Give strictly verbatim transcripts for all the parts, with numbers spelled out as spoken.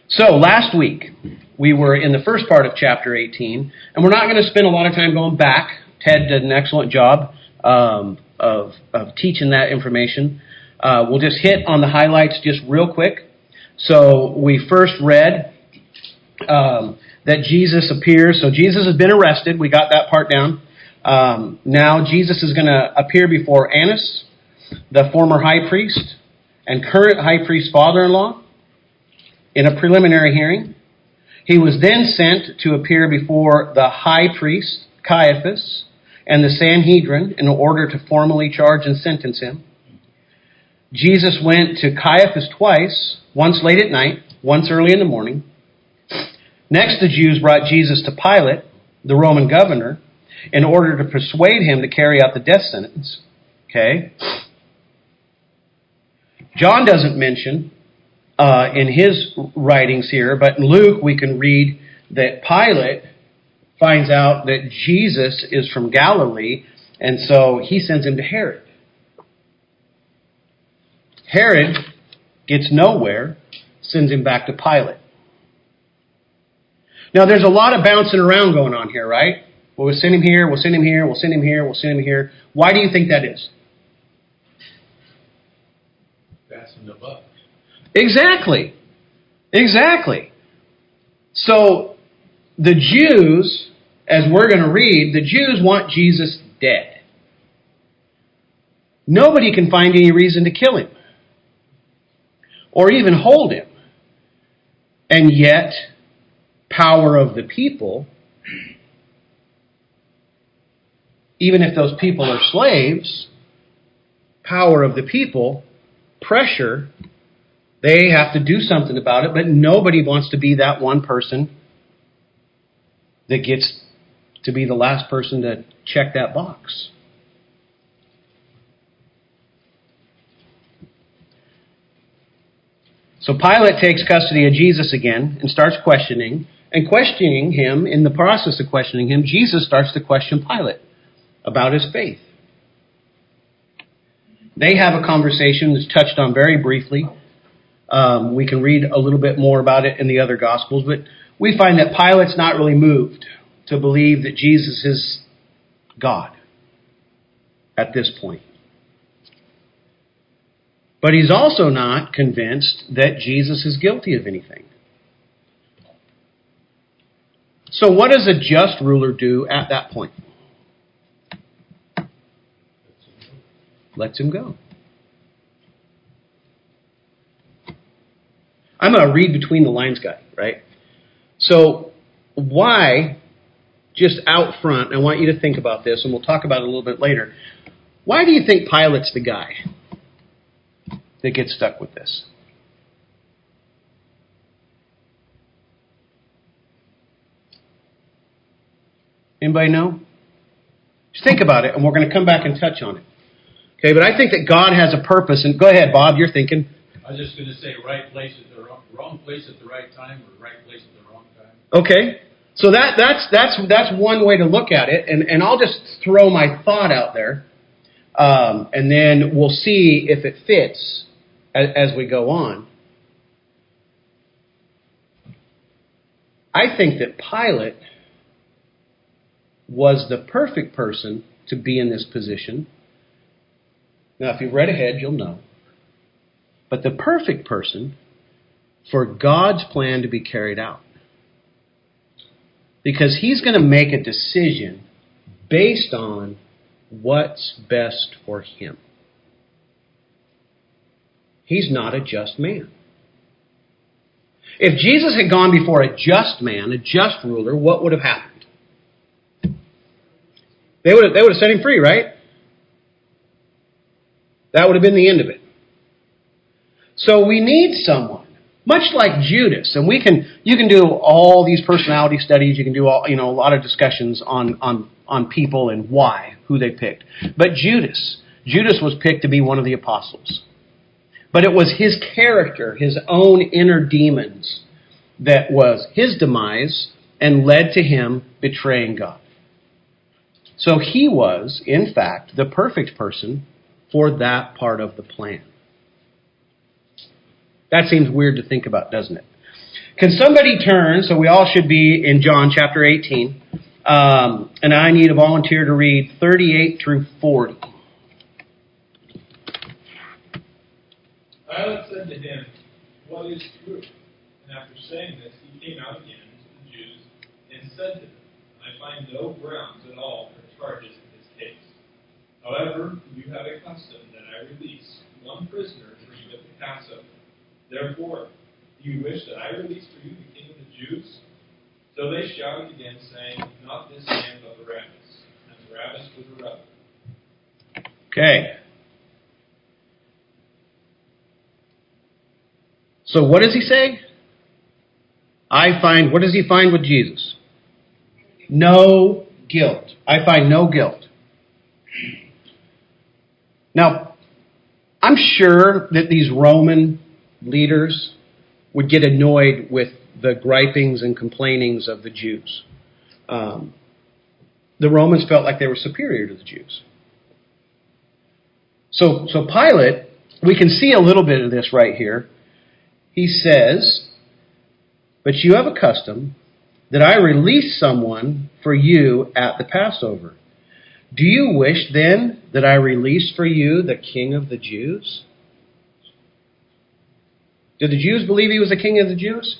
So last week, we were in the first part of chapter eighteen, and we're not going to spend a lot of time going back. Ted did an excellent job um, of, of teaching that information. Uh, we'll just hit on the highlights just real quick. So we first read um, that Jesus appears. So Jesus has been arrested. We got that part down. Um, now Jesus is going to appear before Annas, the former high priest, and current high priest's father-in-law, in a preliminary hearing. He was then sent to appear before the high priest, Caiaphas, and the Sanhedrin in order to formally charge and sentence him. Jesus went to Caiaphas twice, once late at night, once early in the morning. Next, the Jews brought Jesus to Pilate, the Roman governor, in order to persuade him to carry out the death sentence. Okay? John doesn't mention Uh, in his writings here, but in Luke we can read that Pilate finds out that Jesus is from Galilee, and so he sends him to Herod. Herod gets nowhere, sends him back to Pilate. Now there's a lot of bouncing around going on here, right? Well, we'll send him here, we'll send him here, we'll send him here, we'll send him here. Why do you think that is? Passing the buck. Exactly. Exactly. So the Jews, as we're going to read, the Jews want Jesus dead. Nobody can find any reason to kill him or even hold him. And yet, power of the people, even if those people are slaves, power of the people, pressure, they have to do something about it, but nobody wants to be that one person that gets to be the last person to check that box. So Pilate takes custody of Jesus again and starts questioning, and questioning him, in the process of questioning him, Jesus starts to question Pilate about his faith. They have a conversation that's touched on very briefly. Um, we can read a little bit more about it in the other Gospels, but we find that Pilate's not really moved to believe that Jesus is God at this point. But he's also not convinced that Jesus is guilty of anything. So what does a just ruler do at that point? Lets him go. I'm a read between the lines guy, right? So why, just out front, I want you to think about this, and we'll talk about it a little bit later. Why do you think Pilate's the guy that gets stuck with this? Anybody know? Just think about it, and we're going to come back and touch on it. Okay, but I think that God has a purpose, and go ahead, Bob, you're thinking. I was just going to say right place at the wrong, wrong place at the right time, or right place at the wrong time. Okay, so that that's that's that's one way to look at it, and and I'll just throw my thought out there, um, and then we'll see if it fits as, as we go on. I think that Pilate was the perfect person to be in this position. Now, if you've read ahead, you'll know. But the perfect person for God's plan to be carried out. Because he's going to make a decision based on what's best for him. He's not a just man. If Jesus had gone before a just man, a just ruler, what would have happened? They would have, they would have set him free, right? That would have been the end of it. So we need someone, much like Judas, and we can you can do all these personality studies, you can do all you know a lot of discussions on on on people and why, who they picked. But Judas, Judas was picked to be one of the apostles. But it was his character, his own inner demons, that was his demise and led to him betraying God. So he was, in fact, the perfect person for that part of the plan. That seems weird to think about, doesn't it? Can somebody turn, so we all should be in John chapter eighteen, um, and I need a volunteer to read thirty-eight through forty. Pilate said to him, "What is truth?" And after saying this, he came out again to the Jews and said to them, "I find no grounds at all for charges in this case. However, you have a custom that I release one prisoner for you at the Passover. Therefore, do you wish that I release for you the king of the Jews?" So they shouted again, saying, "Not this man, but Barabbas." And Barabbas was a rebel. Okay. So what does he say? I find, what does he find with Jesus? No guilt. I find no guilt. Now, I'm sure that these Roman leaders would get annoyed with the gripings and complainings of the Jews. Um, the Romans felt like they were superior to the Jews. So, so Pilate, we can see a little bit of this right here. He says, "But you have a custom that I release someone for you at the Passover. Do you wish then that I release for you the king of the Jews?" Did the Jews believe he was the king of the Jews?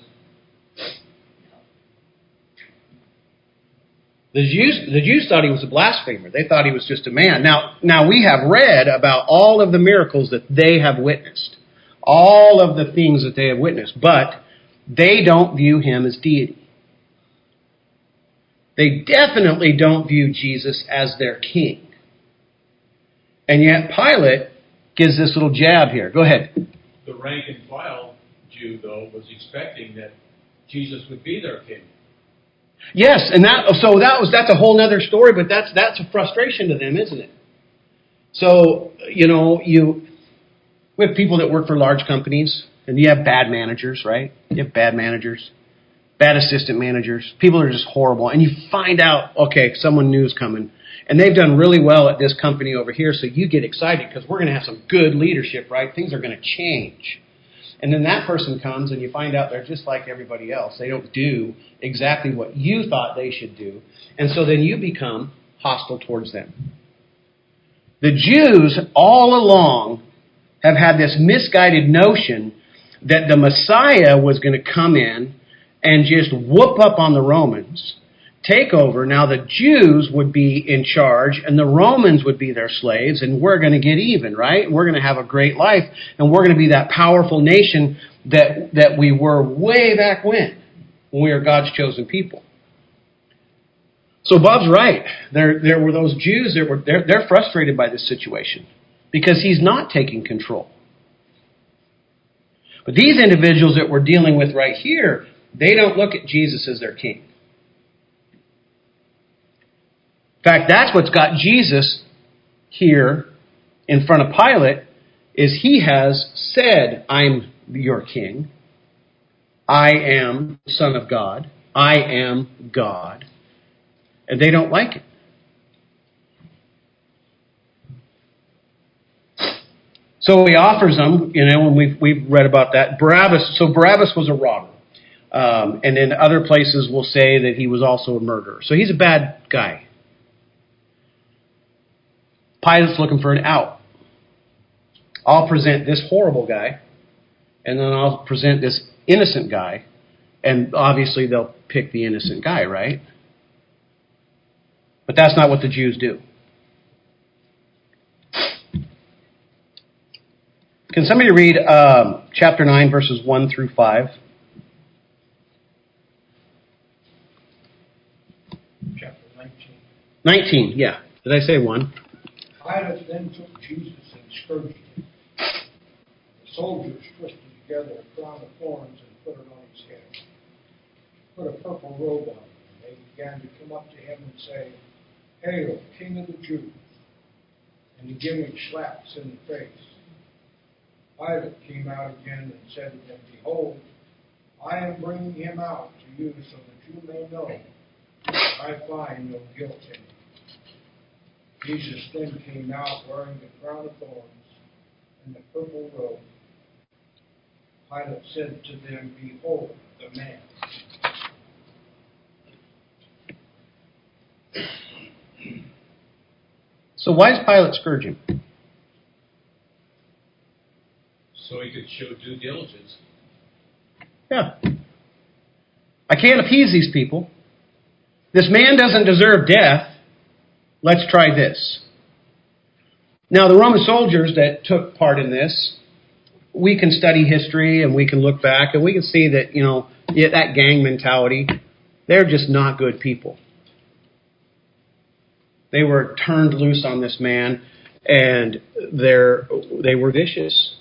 The Jews, the Jews thought he was a blasphemer. They thought he was just a man. Now, now we have read about all of the miracles that they have witnessed. All of the things that they have witnessed. But they don't view him as deity. They definitely don't view Jesus as their king. And yet Pilate gives this little jab here. Go ahead. The rank and file Jew, though, was expecting that Jesus would be their king. Yes, and that so that was that's a whole other story, but that's that's a frustration to them, isn't it? So, you know, you we have people that work for large companies, and you have bad managers, right? You have bad managers, bad assistant managers. People are just horrible. And you find out, okay, someone new is coming, and they've done really well at this company over here, so you get excited because we're going to have some good leadership, right? Things are going to change. And then that person comes, and you find out they're just like everybody else. They don't do exactly what you thought they should do. And so then you become hostile towards them. The Jews all along have had this misguided notion that the Messiah was going to come in and just whoop up on the Romans, take over. Now the Jews would be in charge and the Romans would be their slaves, and we're going to get even, right? We're going to have a great life, and we're going to be that powerful nation that that we were way back when, when we were God's chosen people. So Bob's right. There there were those Jews that were they're, they're frustrated by this situation because he's not taking control. But these individuals that we're dealing with right here, they don't look at Jesus as their king. In fact, that's what's got Jesus here in front of Pilate, is he has said, "I'm your king. I am the Son of God. I am God." And they don't like it. So he offers them, you know, and we've, we've read about that. Barabbas, so Barabbas was a robber. Um, and in other places we'll say that he was also a murderer. So he's a bad guy. Pilate's looking for an out. I'll present this horrible guy, and then I'll present this innocent guy, and obviously they'll pick the innocent guy, right? But that's not what the Jews do. Can somebody read um, chapter nine, verses one through five? Chapter nineteen. nineteen, yeah. Did I say one? Pilate then took Jesus and scourged him. The soldiers twisted together a crown of thorns and put it on his head. Put a purple robe on him, and they began to come up to him and say, "Hail, King of the Jews!" and to give him slaps in the face. Pilate came out again and said to them, "Behold, I am bringing him out to you so that you may know that I find no guilt in him." Jesus then came out wearing the crown of thorns and the purple robe. Pilate said to them, "Behold the man. So why does Pilate scourge him? So he could show due diligence. Yeah. I can't appease these people. This man doesn't deserve death. Let's try this. Now, the Roman soldiers that took part in this, we can study history and we can look back and we can see that, you know, that gang mentality, they're just not good people. They were turned loose on this man and they're, they were vicious.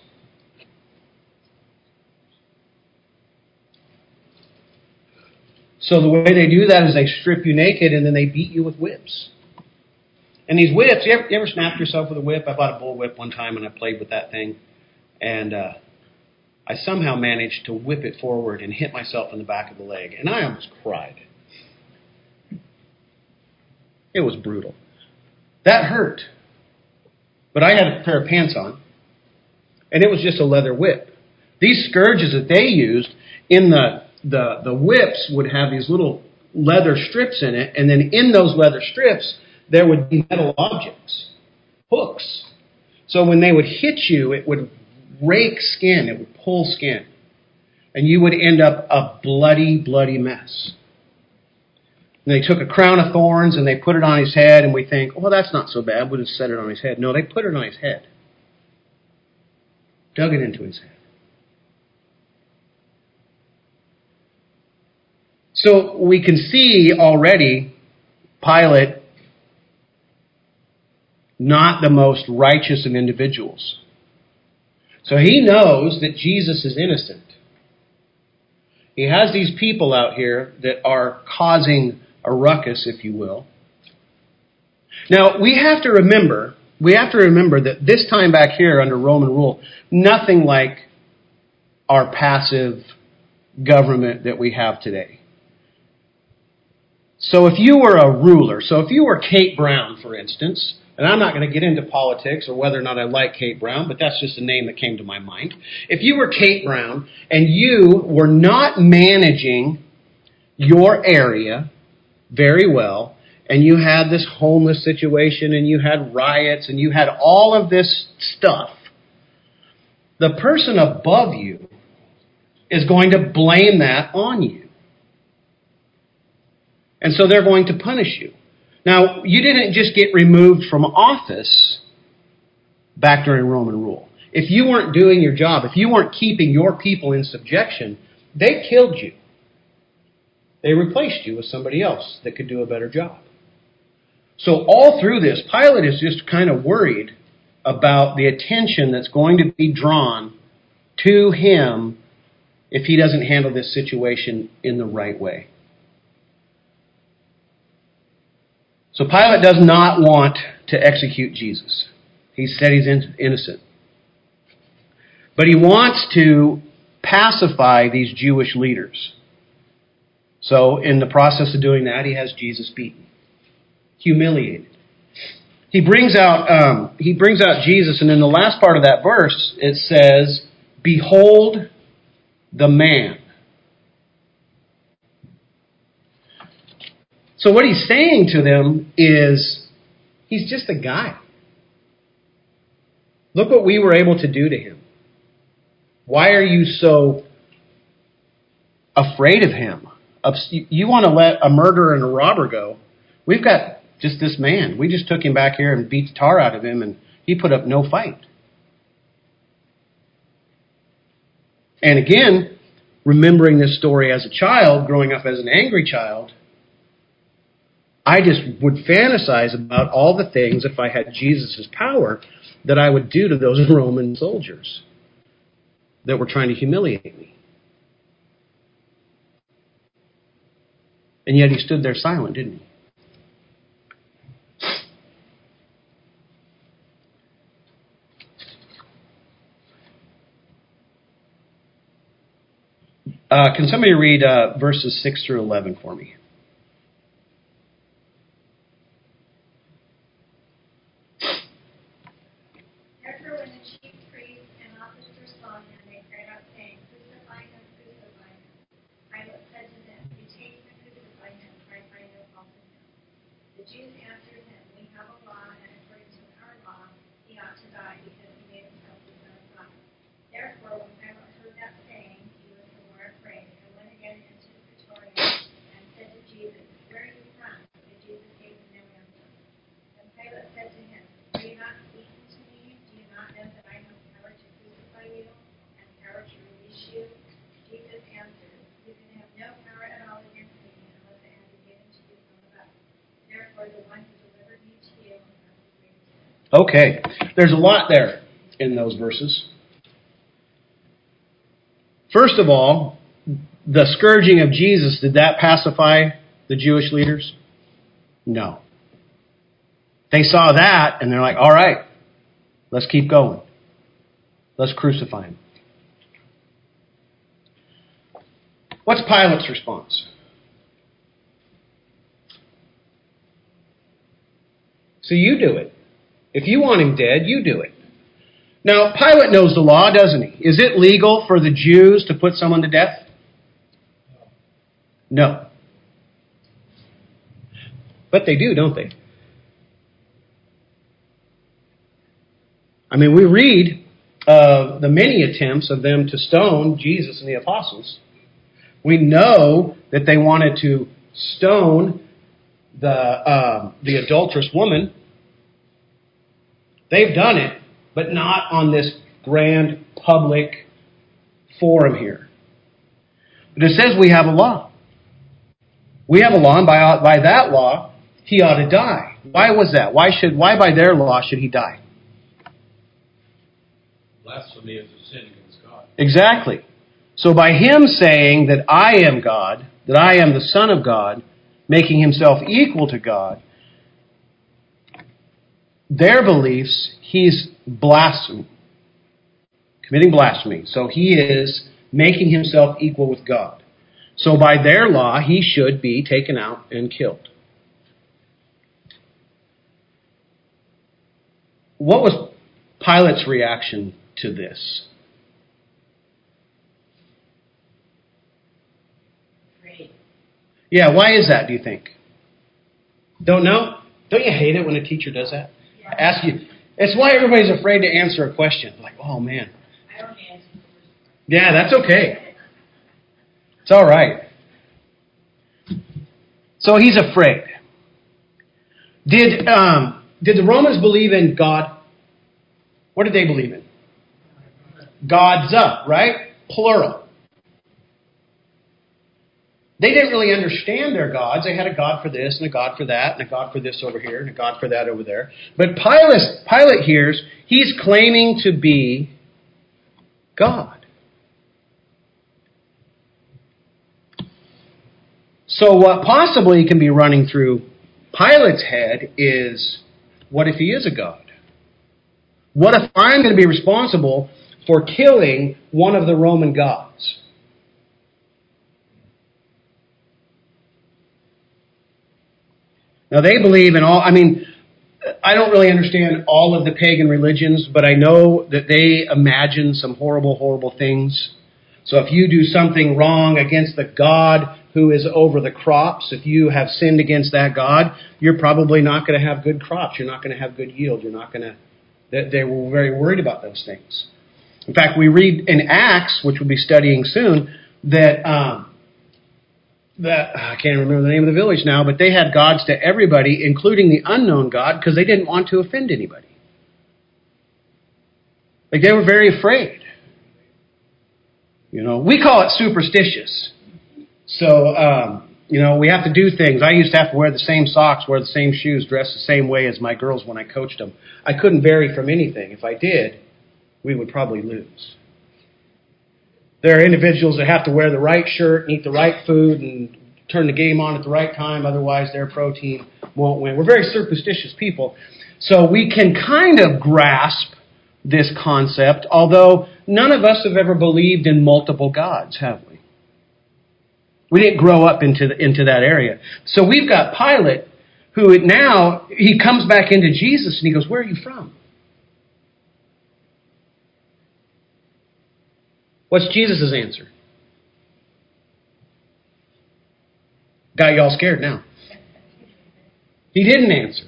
So the way they do that is they strip you naked and then they beat you with whips. And these whips, you ever, you ever snapped yourself with a whip? I bought a bull whip one time and I played with that thing. And uh, I somehow managed to whip it forward and hit myself in the back of the leg. And I almost cried. It was brutal. That hurt. But I had a pair of pants on. And it was just a leather whip. These scourges that they used, in the, the, the whips would have these little leather strips in it. And then in those leather strips, there would be metal objects, hooks. So when they would hit you, it would rake skin. It would pull skin. And you would end up a bloody, bloody mess. And they took a crown of thorns and they put it on his head, and we think, oh, that's not so bad. We'll just set it on his head. No, they put it on his head. Dug it into his head. So we can see already Pilate, not the most righteous of individuals. So he knows that Jesus is innocent. He has these people out here that are causing a ruckus, if you will. Now, we have to remember, we have to remember that this time back here under Roman rule, nothing like our passive government that we have today. So if you were a ruler, so if you were Kate Brown, for instance, and I'm not going to get into politics or whether or not I like Kate Brown, but that's just a name that came to my mind. If you were Kate Brown and you were not managing your area very well, and you had this homeless situation and you had riots and you had all of this stuff, the person above you is going to blame that on you. And so they're going to punish you. Now, you didn't just get removed from office back during Roman rule. If you weren't doing your job, if you weren't keeping your people in subjection, they killed you. They replaced you with somebody else that could do a better job. So all through this, Pilate is just kind of worried about the attention that's going to be drawn to him if he doesn't handle this situation in the right way. So Pilate does not want to execute Jesus. He said he's innocent. But he wants to pacify these Jewish leaders. So in the process of doing that, he has Jesus beaten, humiliated. He brings out um, he brings out Jesus, and in the last part of that verse, it says, "Behold the man." So what he's saying to them is, he's just a guy. Look what we were able to do to him. Why are you so afraid of him? You want to let a murderer and a robber go. We've got just this man. We just took him back here and beat the tar out of him, and he put up no fight. And again, remembering this story as a child, growing up as an angry child, I just would fantasize about all the things, if I had Jesus' power, that I would do to those Roman soldiers that were trying to humiliate me. And yet he stood there silent, didn't he? Uh, can somebody read uh, verses six through eleven for me? Therefore, when the chief priests and officers saw him, they cried out, saying, "Crucify him, crucify him." I Jews answered him, We have a law, and according to our law, he ought to die because he made himself the Son of God. Therefore, when Pilate heard that saying, he was the more afraid, and went again into the praetorium, and said to Jesus, Where are you from? But Jesus gave him no answer. Then Pilate said to him, Are you not speaking to me? Do you not know that I have power to crucify you, and power to release you? Jesus answered, You can have no power at all against me unless it has been given to you from above. Therefore, the one who delivered me to you has the greatest sin. Okay, there's a lot there in those verses. First of all, the scourging of Jesus, did that pacify the Jewish leaders? No. They saw that and they're like, all right, let's keep going. Let's crucify him. What's Pilate's response? So you do it. If you want him dead, you do it. Now, Pilate knows the law, doesn't he? Is it legal for the Jews to put someone to death? No. But they do, don't they? I mean, we read of the many attempts of them to stone Jesus and the apostles. We know that they wanted to stone the uh, the adulterous woman. They've done it, but not on this grand public forum here. But it says we have a law. We have a law, and by by that law, he ought to die. Why was that? Why should why by their law should he die? Blasphemy is a sin against God. Exactly. So by him saying that I am God, that I am the Son of God, making himself equal to God, their beliefs, he's blaspheming, committing blasphemy. So he is making himself equal with God. So by their law, he should be taken out and killed. What was Pilate's reaction to this? Afraid. Yeah, why is that, do you think? Don't know? Don't you hate it when a teacher does that? Yeah. Ask you. It's why everybody's afraid to answer a question. Like, oh man. I don't answer the first Yeah, that's okay. It's all right. So he's afraid. Did um, did the Romans believe in God? What did they believe in? Gods up, right? Plural. They didn't really understand their gods. They had a god for this and a god for that and a god for this over here and a god for that over there. But Pilate, Pilate hears he's claiming to be God. So what possibly can be running through Pilate's head is, what if he is a god? What if I'm going to be responsible for killing one of the Roman gods? Now they believe in all, I mean, I don't really understand all of the pagan religions, but I know that they imagine some horrible, horrible things. So if you do something wrong against the God who is over the crops, if you have sinned against that God, you're probably not going to have good crops. You're not going to have good yield. You're not going to, they, they were very worried about those things. In fact, we read in Acts, which we'll be studying soon, that, um, that I can't remember the name of the village now, but they had gods to everybody, including the unknown God, because they didn't want to offend anybody. Like they were very afraid. You know, we call it superstitious. So, um, you know, we have to do things. I used to have to wear the same socks, wear the same shoes, dress the same way as my girls when I coached them. I couldn't vary from anything. If I did, we would probably lose. There are individuals that have to wear the right shirt and eat the right food and turn the game on at the right time. Otherwise, their pro team won't win. We're very superstitious people. So we can kind of grasp this concept, although none of us have ever believed in multiple gods, have we? We didn't grow up into the, into that area. So we've got Pilate, who now, he comes back into Jesus and he goes, where are you from? What's Jesus' answer? Got y'all scared now. He didn't answer.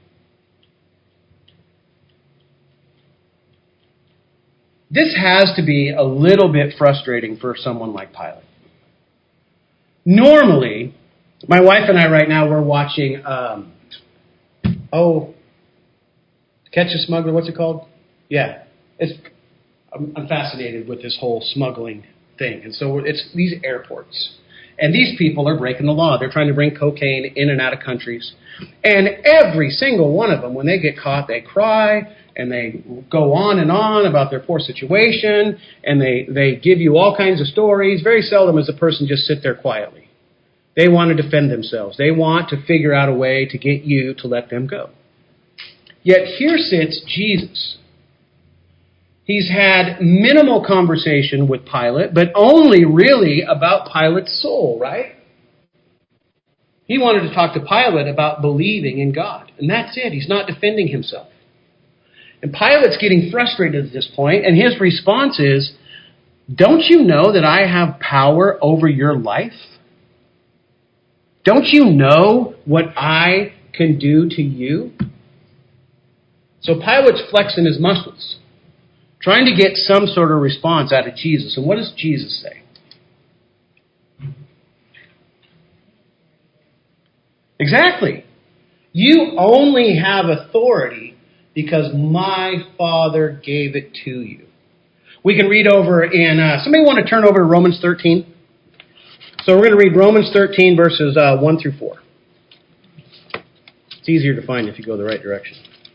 This has to be a little bit frustrating for someone like Pilate. Normally, my wife and I right now, we're watching, um, oh, Catch a Smuggler, what's it called? Yeah. It's, I'm, I'm fascinated with this whole smuggling thing. And so it's these airports. And these people are breaking the law. They're trying to bring cocaine in and out of countries. And every single one of them, when they get caught, they cry and they go on and on about their poor situation. And they, they give you all kinds of stories. Very seldom does a person just sit there quietly. They want to defend themselves. They want to figure out a way to get you to let them go. Yet here sits Jesus. He's had minimal conversation with Pilate, but only really about Pilate's soul, right? He wanted to talk to Pilate about believing in God. And that's it. He's not defending himself. And Pilate's getting frustrated at this point, and his response is, don't you know that I have power over your life? Don't you know what I can do to you? So Pilate's flexing his muscles, trying to get some sort of response out of Jesus. And what does Jesus say? Exactly. You only have authority because my Father gave it to you. We can read over in, uh, somebody want to turn over to Romans thirteen? So we're going to read Romans thirteen, verses uh, one through four. It's easier to find if you go the right direction.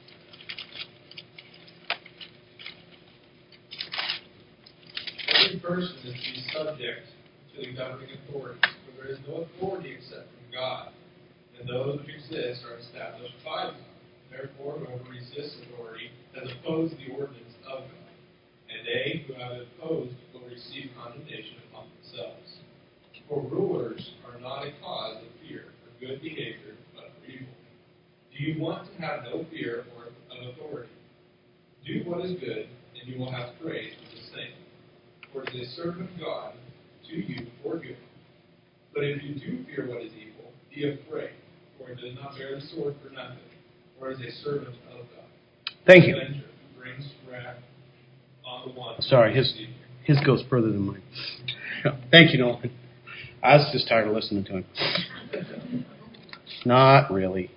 Every person is to be subject to the governing authorities, for there is no authority except from God, and those which exist are established by God. Therefore, whoever resists authority has opposed the ordinance of God, and they who have opposed will receive condemnation upon themselves. For rulers are not a cause of fear for good behavior, but for evil. Do you want to have no fear or of authority? Do what is good, and you will have praise for the same. For it is a servant of God to you for good. But if you do fear what is evil, be afraid, for it does not bear the sword for nothing, for it is a servant of God. Thank you. Who brings wrath on the one. Sorry, his his goes further than mine. Thank you, Nolan. I was just tired of listening to him. Not really.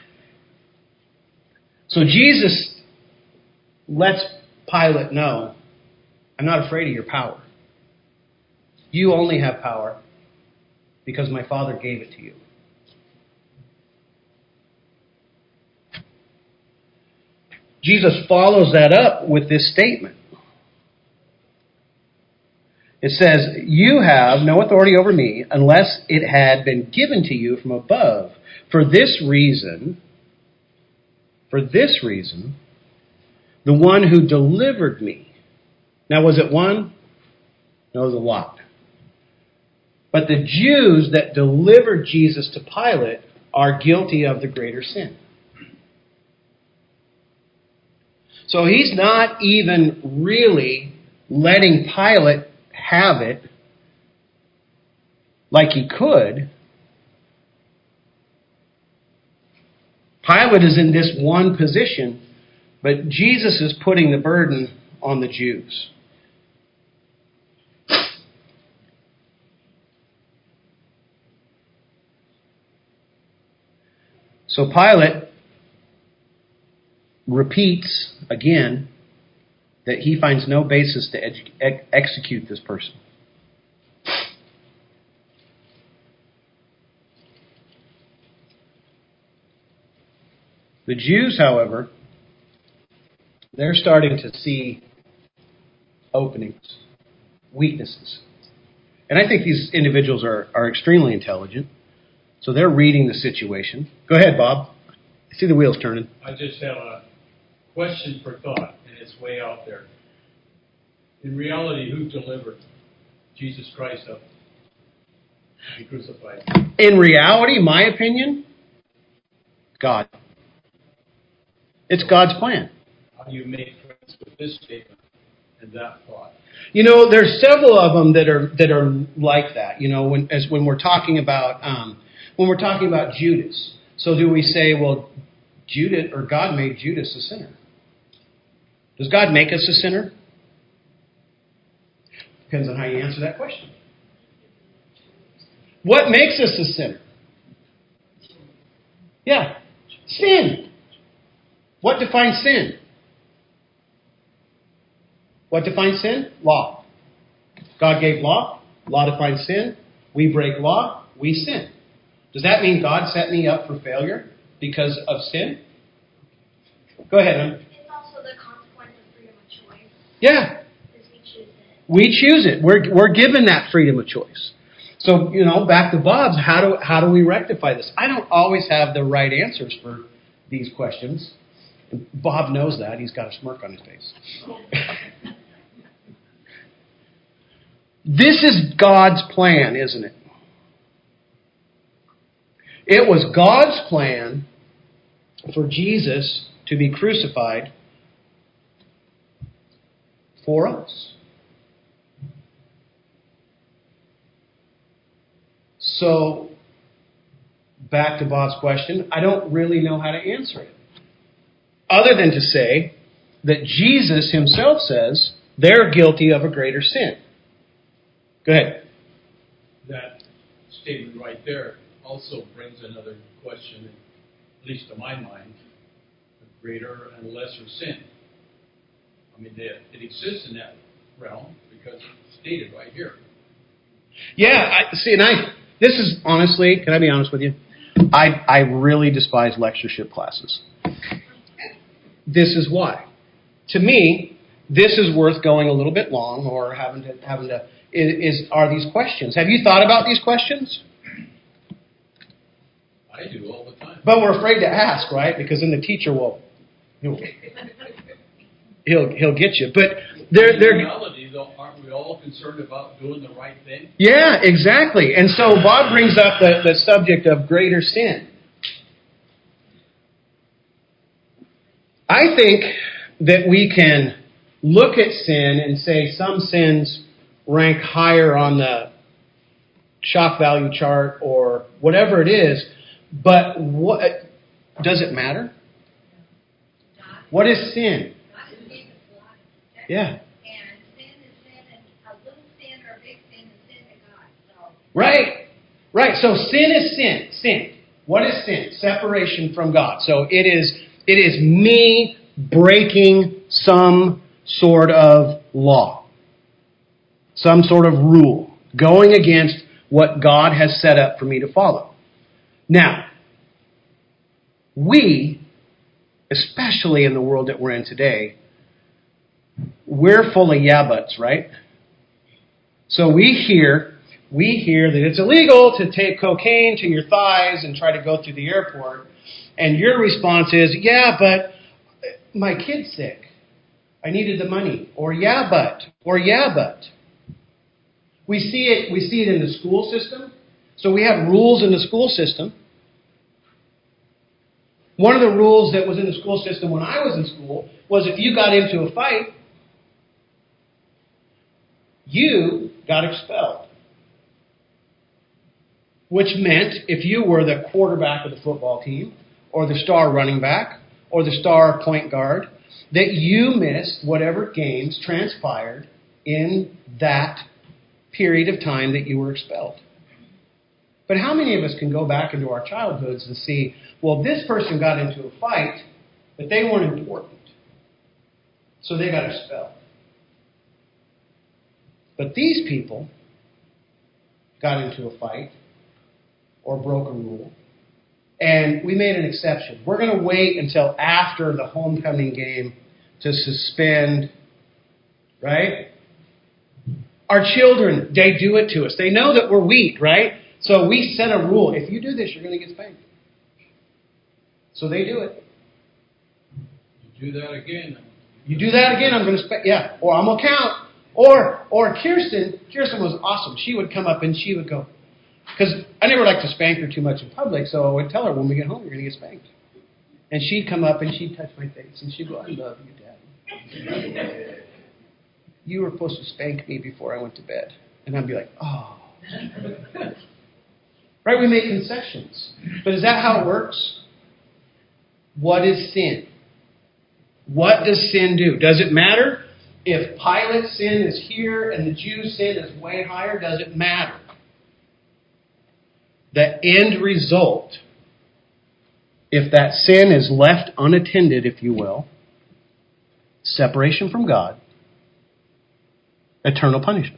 So Jesus lets Pilate know, I'm not afraid of your power. You only have power because my Father gave it to you. Jesus follows that up with this statement. It says, you have no authority over me unless it had been given to you from above. For this reason, for this reason, the one who delivered me. Now, was it one? No, it was a lot. But the Jews that delivered Jesus to Pilate are guilty of the greater sin. So he's not even really letting Pilate have it like he could. Pilate is in this one position, but Jesus is putting the burden on the Jews. So Pilate repeats again that he finds no basis to edu- ex- execute this person. The Jews, however, they're starting to see openings, weaknesses. And I think these individuals are, are extremely intelligent. So they're reading the situation. Go ahead, Bob. I see the wheels turning. I just have a question for thought, and it's way out there. In reality, who delivered Jesus Christ up to be crucified? In reality, my opinion, God. It's God's plan. How do you make friends with this statement and that thought? You know, there's several of them that are that are like that. You know, when as when we're talking about um, when we're talking about Judas, So do we say, well, Judas or God made Judas a sinner? Does God make us a sinner? Depends on how you answer that question. What makes us a sinner? Yeah, sin. What defines sin? What defines sin? Law. God gave law. Law defines sin. We break law. We sin. Does that mean God set me up for failure because of sin? Go ahead, hon. It's also the consequence of freedom of choice. Yeah. Because we choose it. We choose it. We're we're given that freedom of choice. So, you know, back to Bob's, how do how do we rectify this? I don't always have the right answers for these questions. And Bob knows that. He's got a smirk on his face. This is God's plan, isn't it? It was God's plan for Jesus to be crucified for us. So, back to Bob's question, I don't really know how to answer it. Other than to say that Jesus himself says they're guilty of a greater sin. Go ahead. That statement right there also brings another question, at least to my mind, a greater and lesser sin. I mean, it, it exists in that realm because it's stated right here. Yeah, I, see, and I, this is honestly, can I be honest with you? I, I really despise lectureship classes. This is why. To me, this is worth going a little bit long or having to, having to, is, is are these questions. Have you thought about these questions? I do all the time. But we're afraid to ask, right? Because then the teacher will, he'll, he'll, he'll get you. But they're, in they're, reality, though, aren't we all concerned about doing the right thing? yeah, exactly. And so Bob brings up the, the subject of greater sin. I think that we can look at sin and say some sins rank higher on the shock value chart or whatever it is, but what does it matter? What is sin? God has made us alive. Yeah. And sin is sin, and a little sin or a big sin is sin to God. So. Right. Right. So sin is sin. Sin. What is sin? Separation from God. So it is it is me breaking some sort of law. Some sort of rule. Going against what God has set up for me to follow. Now, we, especially in the world that we're in today, we're full of yeah buts, right? So we hear, we hear that it's illegal to take cocaine to your thighs and try to go through the airport. And your response is, yeah, but my kid's sick. I needed the money. Or yeah, but. Or yeah, but. We see it, we see it in the school system. So we have rules in the school system. One of the rules that was in the school system when I was in school was if you got into a fight, you got expelled. Which meant if you were the quarterback of the football team, or the star running back, or the star point guard, that you missed whatever games transpired in that period of time that you were expelled. But how many of us can go back into our childhoods and see, well, this person got into a fight, but they weren't important. So they got expelled. But these people got into a fight or broke a rule, and we made an exception. We're going to wait until after the homecoming game to suspend, right? Our children, they do it to us. They know that we're weak, right? So we set a rule. If you do this, you're going to get spanked. So they do it. You do that again. You do that again, I'm going to spank. Yeah, or I'm going to count. Or, or Kirsten, Kirsten was awesome. She would come up and she would go, because I never liked to spank her too much in public, so I would tell her when we get home, you're going to get spanked. And she'd come up and she'd touch my face and she'd go, I love you, Dad. You were supposed to spank me before I went to bed. And I'd be like, oh. Right? We make concessions. But is that how it works? What is sin? What does sin do? Does it matter if Pilate's sin is here and the Jews' sin is way higher? Does it matter? The end result, if that sin is left unattended, if you will, separation from God, eternal punishment.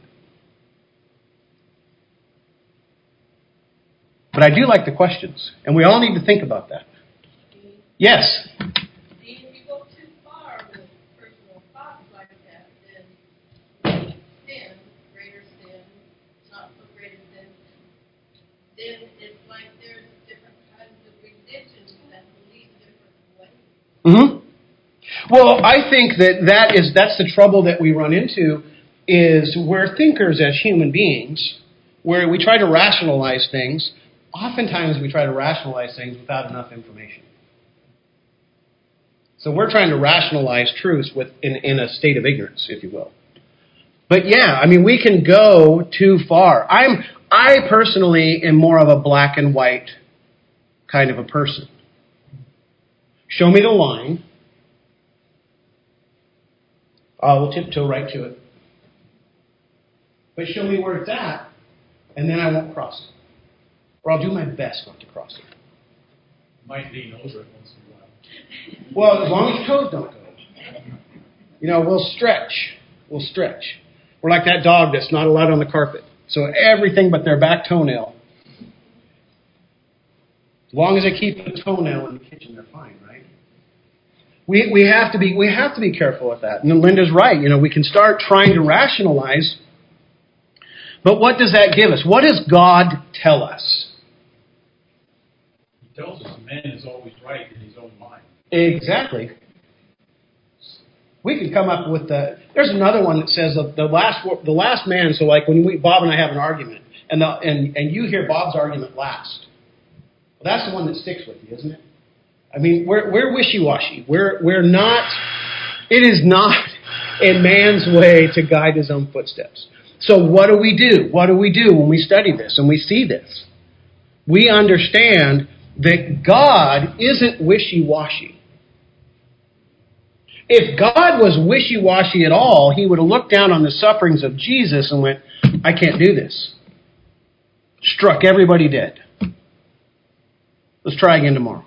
But I do like the questions, and we all need to think about that. Yes? If you go too far with personal thoughts like that, then sin, greater sin, not so greater sin, then it's like there's different kinds of religions that believe different ways. Mm-hmm. Well, I think that, that is that's the trouble that we run into, is we're thinkers as human beings, where we try to rationalize things. Oftentimes we try to rationalize things without enough information. So we're trying to rationalize truths with, in, in a state of ignorance, if you will. But yeah, I mean, we can go too far. I'm, I personally am more of a black and white kind of a person. Show me the line. I will tiptoe right to it. But show me where it's at, and then I won't cross it. Or I'll do my best not to cross it. Might lean over it once in a while. Well, as long as toes don't go. You know, we'll stretch. We'll stretch. We're like that dog that's not allowed on the carpet. So everything but their back toenail. As long as they keep the toenail in the kitchen, they're fine, right? We we have to be we have to be careful with that. And Linda's right. You know, we can start trying to rationalize. But what does that give us? What does God tell us? He tells us man is always right in his own mind. Exactly. We can come up with the. There's another one that says the, the last the last man. So like when we Bob and I have an argument, and the, and and you hear Bob's argument last. Well, that's the one that sticks with you, isn't it? I mean, we're we're wishy-washy. We're we're not. It is not in man's way to guide his own footsteps. So what do we do? What do we do when we study this and we see this? We understand that God isn't wishy-washy. If God was wishy-washy at all, he would have looked down on the sufferings of Jesus and went, I can't do this. Struck everybody dead. Let's try again tomorrow.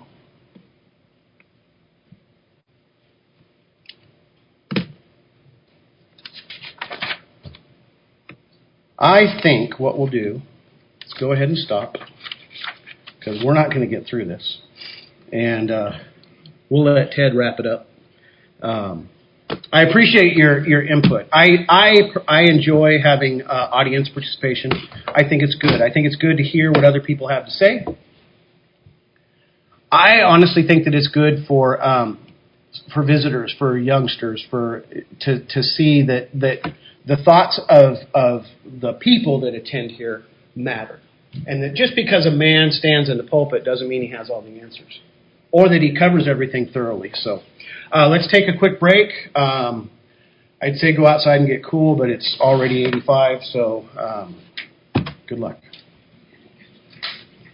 I think what we'll do is go ahead and stop, because we're not going to get through this. And uh, we'll let Ted wrap it up. Um, I appreciate your, your input. I, I, I enjoy having uh, audience participation. I think it's good. I think it's good to hear what other people have to say. I honestly think that it's good for um, for visitors, for youngsters, for to to see that that the thoughts of of the people that attend here matter, and that just because a man stands in the pulpit doesn't mean he has all the answers, or that he covers everything thoroughly. So uh, let's take a quick break. Um, I'd say go outside and get cool, but it's already eighty-five, so um, good luck.